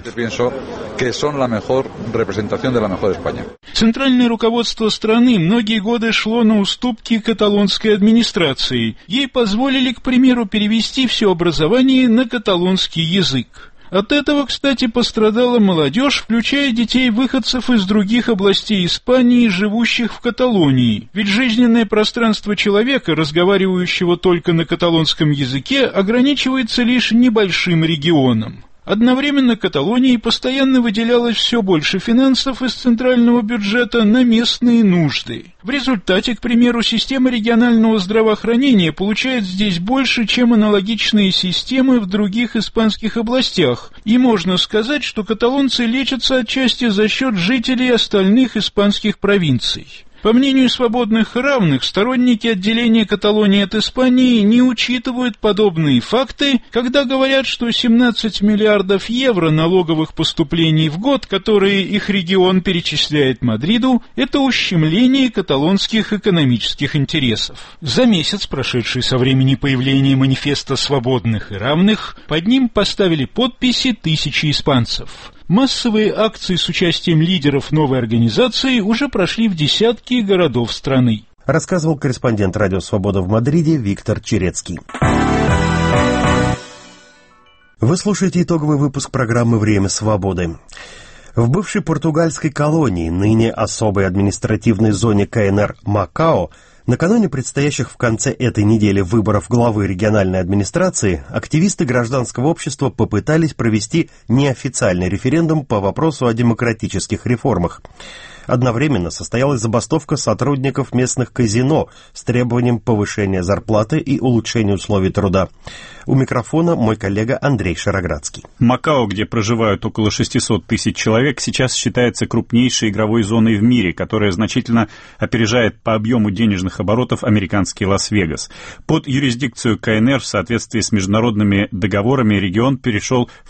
Центральное руководство страны многие годы шло на уступки каталонской администрации. Ей позволили, к примеру, перевести все образование на каталонский язык. От этого, кстати, пострадала молодежь, включая детей выходцев из других областей Испании, живущих в Каталонии. Ведь жизненное пространство человека, разговаривающего только на каталонском языке, ограничивается лишь небольшим регионом. Одновременно Каталонии постоянно выделялось все больше финансов из центрального бюджета на местные нужды. В результате, к примеру, система регионального здравоохранения получает здесь больше, чем аналогичные системы в других испанских областях, и можно сказать, что каталонцы лечатся отчасти за счет жителей остальных испанских провинций. По мнению свободных и равных, сторонники отделения Каталонии от Испании не учитывают подобные факты, когда говорят, что 17 миллиардов евро налоговых поступлений в год, которые их регион перечисляет Мадриду, это ущемление каталонских экономических интересов. За месяц, прошедший со времени появления манифеста свободных и равных, под ним поставили подписи тысячи испанцев. Массовые акции с участием лидеров новой организации уже прошли в десятки городов страны. Рассказывал корреспондент «Радио Свобода» в Мадриде Виктор Черецкий. Вы слушаете итоговый выпуск программы «Время свободы». В бывшей португальской колонии, ныне особой административной зоне КНР Макао, накануне предстоящих в конце этой недели выборов главы региональной администрации, активисты гражданского общества попытались провести неофициальный референдум по вопросу о демократических реформах. Одновременно состоялась забастовка сотрудников местных казино с требованием повышения зарплаты и улучшения условий труда. У микрофона мой коллега Андрей Шароградский. Макао, где проживают около 600 тысяч человек, сейчас считается крупнейшей игровой зоной в мире, которая значительно опережает по объему денежных оборотов американский Лас-Вегас. Под юрисдикцию КНР в соответствии с международными договорами регион перешел в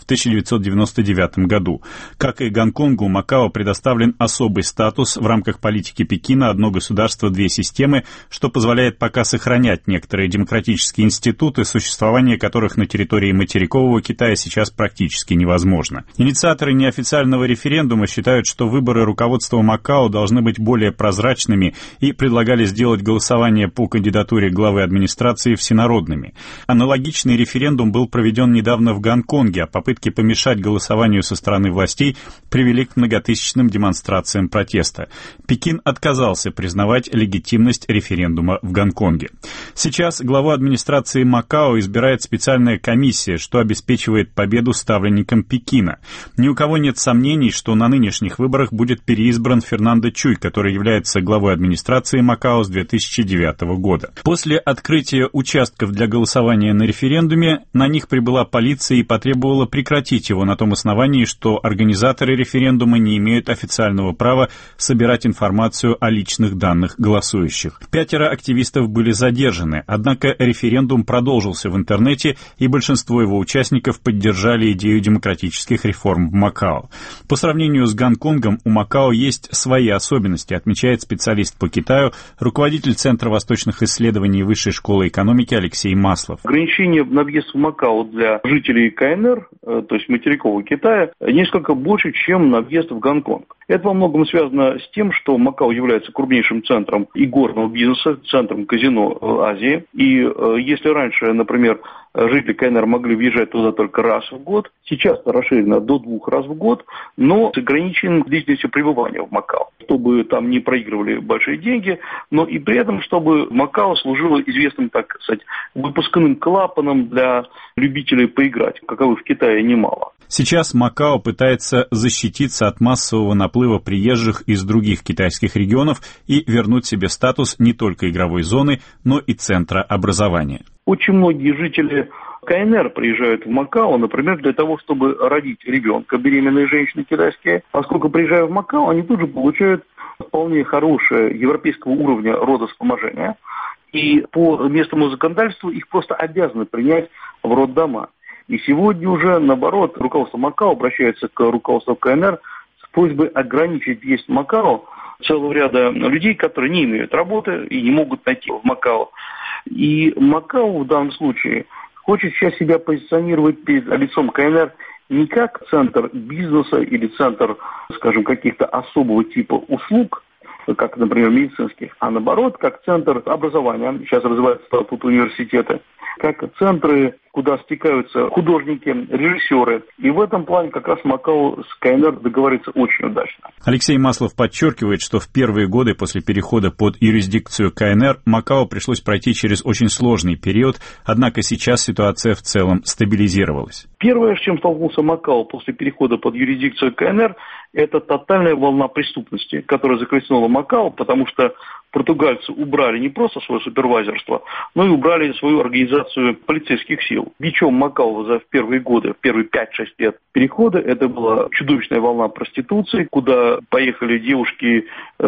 1999 году. Как и Гонконгу, Макао предоставлен особый статус в рамках политики Пекина «Одно государство, две системы», что позволяет пока сохранять некоторые демократические институты, существование которых на территории материкового Китая сейчас практически невозможно. Инициаторы неофициального референдума считают, что выборы руководства Макао должны быть более прозрачными и предлагали сделать голосование по кандидатуре главы администрации всенародными. Аналогичный референдум был проведен недавно в Гонконге, а попытки помешать голосованию со стороны властей привели к многотысячным демонстрациям протеста. Пекин отказался признавать легитимность референдума в Гонконге. Сейчас главу администрации Макао избирает специальная комиссия, что обеспечивает победу ставленникам Пекина. Ни у кого нет сомнений, что на нынешних выборах будет переизбран Фернандо Чуй, который является главой администрации Макао с 2009 года. После открытия участков для голосования на референдуме на них прибыла полиция и потребовала прекратить его на том основании, что организаторы референдума не имеют официального права собирать информацию о личных данных голосующих. 5 активистов были задержаны, однако референдум продолжился в интернете, и большинство его участников поддержали идею демократических реформ в Макао. По сравнению с Гонконгом, у Макао есть свои особенности, отмечает специалист по Китаю, руководитель Центра восточных исследований Высшей школы экономики Алексей Маслов. Ограничения на въезд в Макао для жителей КНР, то есть материкового Китая, несколько больше, чем на въезд в Гонконг. Это во многом связано с тем, что Макао является крупнейшим центром игорного бизнеса, центром казино Азии. И если раньше, например, жители КНР могли въезжать туда только раз в год, сейчас это расширено до 2 раз в год, но с ограниченным длительностью пребывания в Макао, чтобы там не проигрывали большие деньги, но и при этом, чтобы Макао служило известным, так сказать, выпускным клапаном для любителей поиграть, каковых в Китае немало. Сейчас Макао пытается защититься от массового наплыва приезжих из других китайских регионов и вернуть себе статус не только игровой зоны, но и центра образования. Очень многие жители КНР приезжают в Макао, например, для того, чтобы родить ребенка, беременные женщины китайские. Поскольку приезжая в Макао, они тут же получают вполне хорошее европейского уровня родовспоможения. И по местному законодательству их просто обязаны принять в роддома. И сегодня уже, наоборот, руководство Макао обращается к руководству КНР с просьбой ограничить въезд в Макао целого ряда людей, которые не имеют работы и не могут найти в Макао. И Макао в данном случае хочет сейчас себя позиционировать перед лицом КНР не как центр бизнеса или центр, скажем, каких-то особого типа услуг, как, например, медицинских, а наоборот, как центр образования, сейчас развиваются тут университеты, как центры, куда стекаются художники, режиссеры. И в этом плане как раз Макао с КНР договорится очень удачно. Алексей Маслов подчеркивает, что в первые годы после перехода под юрисдикцию КНР Макао пришлось пройти через очень сложный период, однако сейчас ситуация в целом стабилизировалась. Первое, с чем столкнулся Макао после перехода под юрисдикцию КНР, это тотальная волна преступности, которая захлестнула Макао, потому что португальцы убрали не просто свое супервайзерство, но и убрали свою организацию полицейских сил. Бичом Макао в первые годы, в первые 5-6 лет перехода, это была чудовищная волна проституции, куда поехали девушки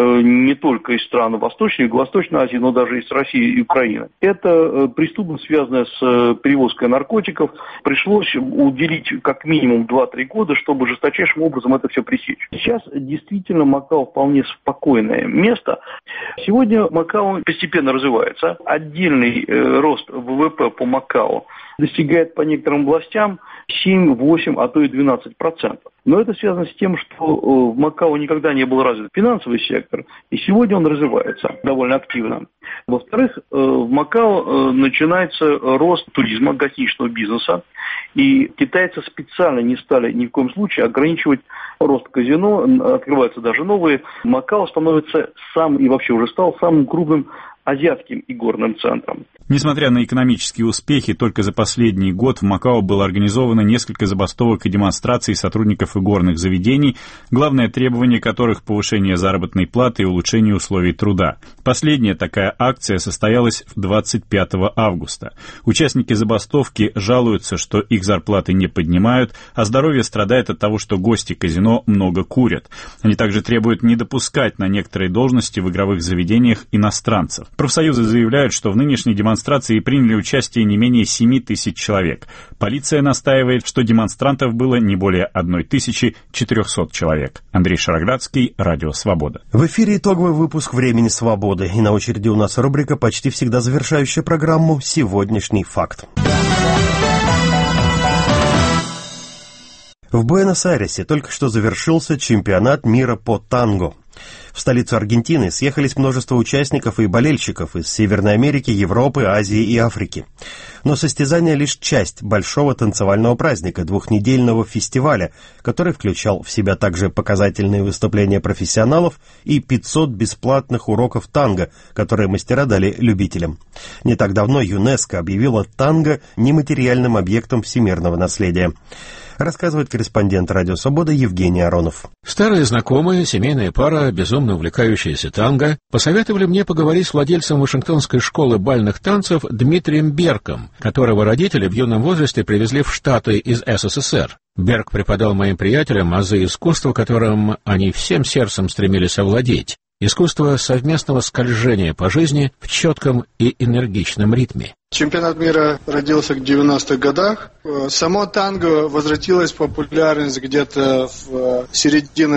не только из стран Восточной Азии, но даже из России и Украины. Это преступность, связанная с перевозкой наркотиков. Пришлось уделить как минимум 2-3 года, чтобы жесточайшим образом это все пресечь. Сейчас действительно Макао вполне спокойное место. Сегодня Макао постепенно развивается. Отдельный рост ВВП по Макао достигает по некоторым областям 7, 8, а то и 12%. Но это связано с тем, что в Макао никогда не был развит финансовый сектор, и сегодня он развивается довольно активно. Во-вторых, в Макао начинается рост туризма, гостиничного бизнеса, и китайцы специально не стали ни в коем случае ограничивать рост казино, открываются даже новые. Макао становится и вообще уже стал самым крупным азиатским игорным центром. Несмотря на экономические успехи, только за последний год в Макао было организовано несколько забастовок и демонстраций сотрудников игорных заведений, главное требование которых — повышение заработной платы и улучшение условий труда. Последняя такая акция состоялась 25 августа. Участники забастовки жалуются, что их зарплаты не поднимают, а здоровье страдает от того, что гости казино много курят. Они также требуют не допускать на некоторые должности в игровых заведениях иностранцев. Профсоюзы заявляют, что в нынешней демонстрации приняли участие не менее 7 тысяч человек. Полиция настаивает, что демонстрантов было не более 1400 человек. Андрей Шароградский, Радио Свобода. В эфире итоговый выпуск «Времени свободы». И на очереди у нас рубрика, почти всегда завершающая программу «Сегодняшний факт». В Буэнос-Айресе только что завершился чемпионат мира по танго. В столицу Аргентины съехались множество участников и болельщиков из Северной Америки, Европы, Азии и Африки. Но состязание — лишь часть большого танцевального праздника, двухнедельного фестиваля, который включал в себя также показательные выступления профессионалов и 500 бесплатных уроков танго, которые мастера дали любителям. Не так давно ЮНЕСКО объявила танго нематериальным объектом всемирного наследия. Рассказывает корреспондент «Радио Свобода» Евгений Аронов. Старые знакомые, семейная пара, безумно увлекающаяся танго, посоветовали мне поговорить с владельцем Вашингтонской школы бальных танцев Дмитрием Берком, которого родители в юном возрасте привезли в Штаты из СССР. Берк преподал моим приятелям азы искусства, которым они всем сердцем стремились овладеть. Искусство совместного скольжения по жизни в четком и энергичном ритме. Чемпионат мира родился в 90-х годах. Само танго возвратилось в популярность где-то в середине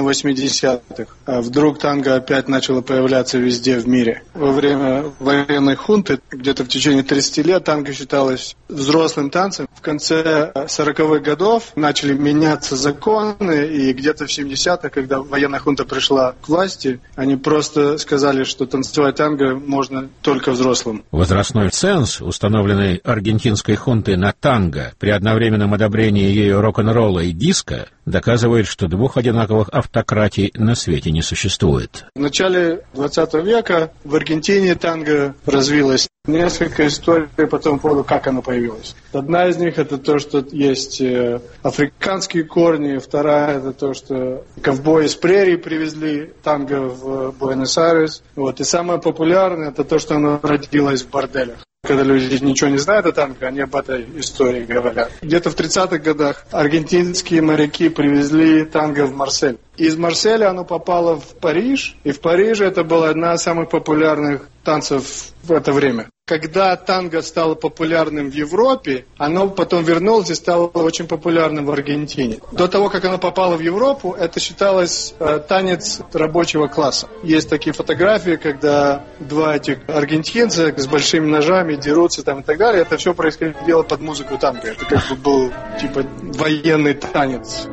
80-х. Вдруг танго опять начало появляться везде в мире. Во время военной хунты, где-то в течение 30 лет, танго считалось взрослым танцем. В конце 40-х годов начали меняться законы, и где-то в 70-х, когда военная хунта пришла к власти, они просто сказали, что танцевать танго можно только взрослым. Возрастной ценз, установленный аргентинской хунтой на танго при одновременном одобрении ею рок-н-ролла и диско, доказывает, что двух одинаковых автократий на свете не существует. В начале 20 века в Аргентине танго развилось. Несколько историй по тому поводу, как оно появилось. Одна из них — это то, что есть африканские корни. Вторая — это то, что ковбои с прерий привезли танго в Буэнос-Айрес. И самое популярное — это то, что оно родилось в борделях. Когда люди ничего не знают о танго, они об этой истории говорят. Где-то в 30-х годах аргентинские моряки привезли танго в Марсель. Из Марселя оно попало в Париж, и в Париже это была одна из самых популярных танцев в это время. Когда танго стало популярным в Европе, оно потом вернулось и стало очень популярным в Аргентине. До того, как оно попало в Европу, это считалось танец рабочего класса. Есть такие фотографии, когда два этих аргентинца с большими ножами дерутся там и так далее. Это все происходило под музыку танго. Это как бы был типа военный танец.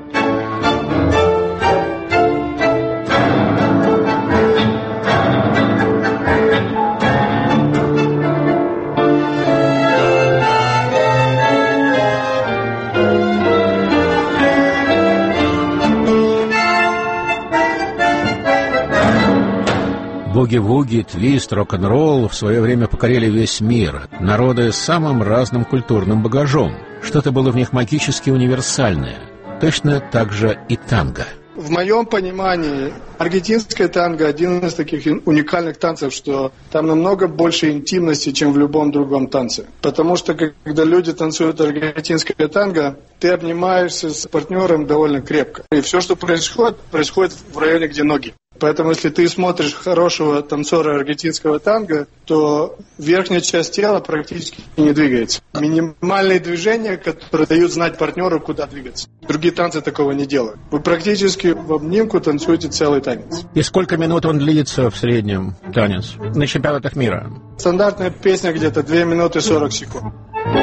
Буги-вуги, твист, рок-н-ролл в свое время покорили весь мир, народы с самым разным культурным багажом. Что-то было в них магически универсальное. Точно так же и танго. В моем понимании, аргентинское танго — один из таких уникальных танцев, что там намного больше интимности, чем в любом другом танце. Потому что, когда люди танцуют аргентинское танго, ты обнимаешься с партнером довольно крепко. И все, что происходит в районе, где ноги. Поэтому, если ты смотришь хорошего танцора аргентинского танго, то верхняя часть тела практически не двигается. Минимальные движения, которые дают знать партнеру, куда двигаться. Другие танцы такого не делают. Вы практически в обнимку танцуете целый танец. И сколько минут он длится в среднем, танец, на чемпионатах мира? Стандартная песня где-то 2 минуты 40 секунд.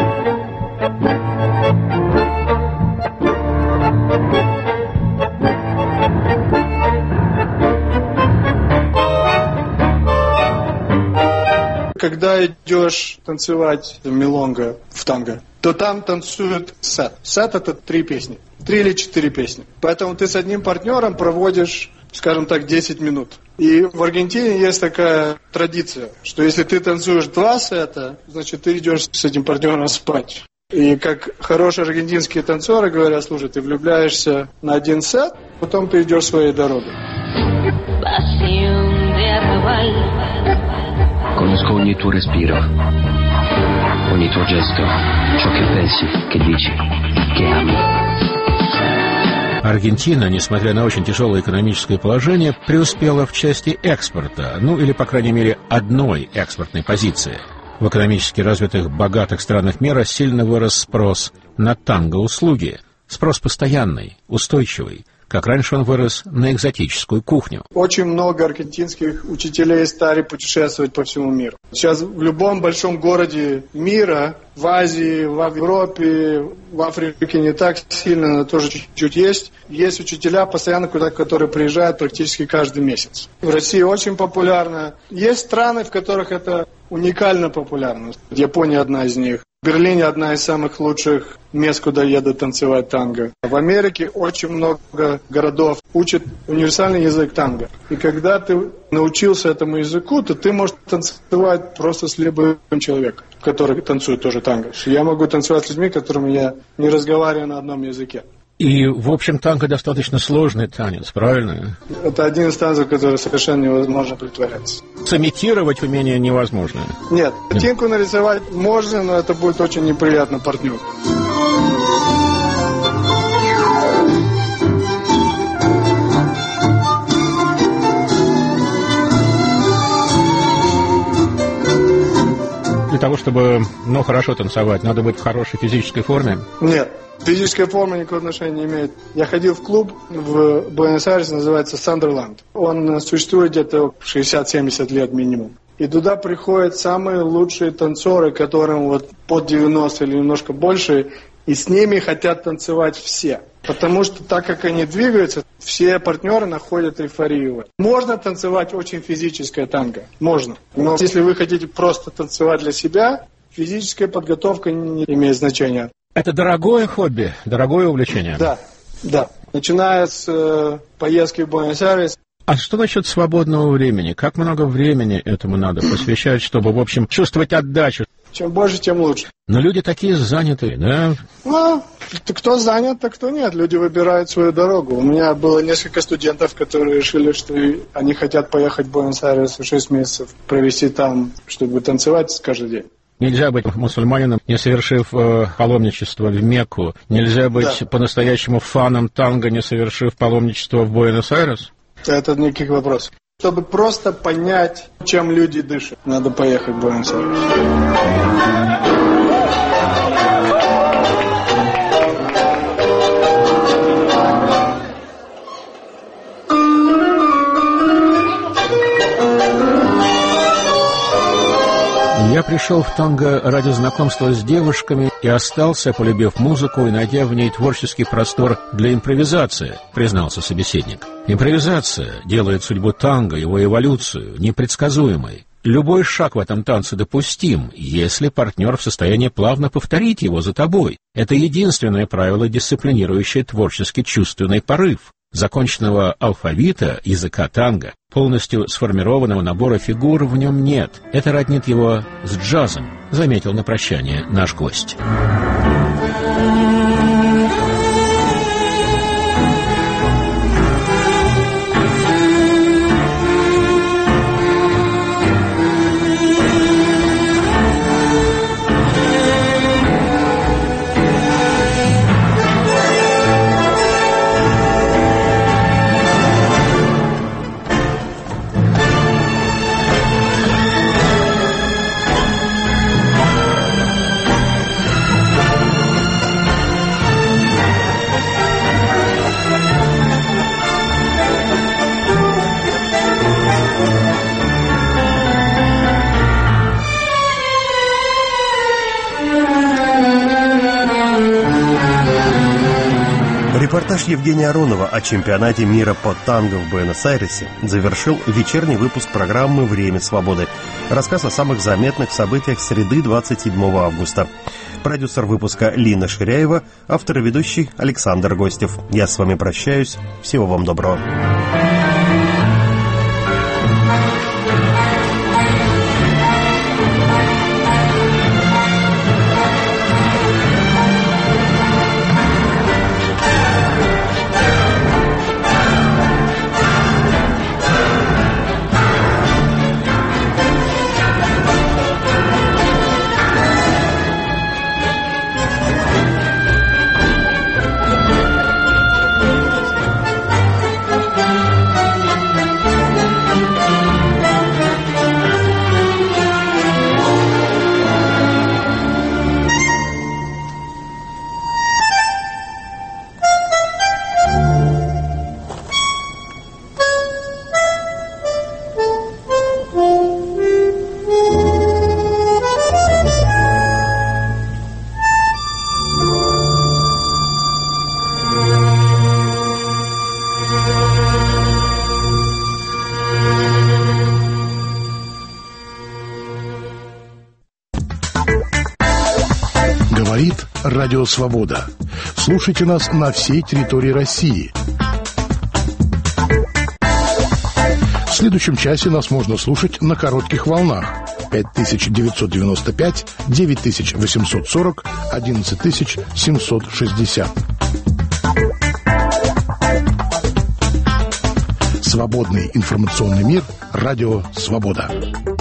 Когда идешь танцевать милонга в танго, то там танцуют сет. Сет — это 3 песни. 3 или 4 песни. Поэтому ты с одним партнером проводишь скажем так, 10 минут. И в Аргентине есть такая традиция, что если ты танцуешь 2 сета, значит, ты идешь с этим партнером спать. И как хорошие аргентинские танцоры говорят, слушай, ты влюбляешься на 1 сет, потом ты идешь своей дорогой. Conosco ogni tuo respiro, ogni tuo gesto, ciò che pensi, che dici, che ami. Аргентина, несмотря на очень тяжелое экономическое положение, преуспела в части экспорта, или, по крайней мере, одной экспортной позиции. В экономически развитых, богатых странах мира сильно вырос спрос на танго-услуги. Спрос постоянный, устойчивый. Как раньше он вырос на экзотическую кухню. Очень много аргентинских учителей стали путешествовать по всему миру. Сейчас в любом большом городе мира, в Азии, в Европе, в Африке не так сильно, но тоже чуть-чуть есть. Есть учителя постоянно, которые приезжают практически каждый месяц. В России очень популярно. Есть страны, в которых это уникально популярно. Япония одна из них. В Берлине одна из самых лучших мест, куда едут танцевать танго. В Америке очень много городов учат универсальный язык танго. И когда ты научился этому языку, то ты можешь танцевать просто с любым человеком, который танцует тоже танго. Я могу танцевать с людьми, с которыми я не разговариваю на одном языке. И, в общем, танго достаточно сложный танец, правильно? Это один из танцев, который совершенно невозможно притворяться. Сымитировать умение невозможно? Нет. Картинку нарисовать можно, но это будет очень неприятно партнеру. Для того, чтобы хорошо танцевать, надо быть в хорошей физической форме? Нет. Физическая форма никакого отношения не имеет. Я ходил в клуб в Буэнос-Айресе, называется Сандерленд. Он существует где-то 60-70 лет минимум. И туда приходят самые лучшие танцоры, которым под 90 или немножко больше, и с ними хотят танцевать все. Потому что так как они двигаются, все партнеры находят эйфорию. Можно танцевать очень физическое танго, можно. Но если вы хотите просто танцевать для себя, физическая подготовка не имеет значения. Это дорогое хобби, дорогое увлечение? Да. Начиная с поездки в Буэнос-Айрес. А что насчет свободного времени? Как много времени этому надо посвящать, чтобы, в общем, чувствовать отдачу? Чем больше, тем лучше. Но люди такие занятые, да? Кто занят, а кто нет. Люди выбирают свою дорогу. У меня было несколько студентов, которые решили, что они хотят поехать в Буэнос-Айрес 6 месяцев, провести там, чтобы танцевать каждый день. Нельзя быть мусульманином, не совершив паломничество в Мекку. Нельзя быть по-настоящему фаном танго, не совершив паломничество в Буэнос-Айрес? Это никаких вопросов. Чтобы просто понять, чем люди дышат, надо поехать в Буэнос-Айрес. Я пришел в танго ради знакомства с девушками и остался, полюбив музыку и найдя в ней творческий простор для импровизации, признался собеседник. Импровизация делает судьбу танго, его эволюцию, непредсказуемой. Любой шаг в этом танце допустим, если партнер в состоянии плавно повторить его за тобой. Это единственное правило, дисциплинирующее творческий чувственный порыв. Законченного алфавита языка танго, полностью сформированного набора фигур в нем нет. Это роднит его с джазом, заметил на прощание наш гость. Репортаж Евгения Аронова о чемпионате мира по танго в Буэнос-Айресе завершил вечерний выпуск программы «Время свободы». Рассказ о самых заметных событиях среды 27 августа. Продюсер выпуска Лина Ширяева, автор и ведущий Александр Гостев. Я с вами прощаюсь. Всего вам доброго. Говорит Радио Свобода. Слушайте нас на всей территории России. В следующем часе нас можно слушать на коротких волнах. 5995, 9840, 11760. Свободный информационный мир. Радио Свобода.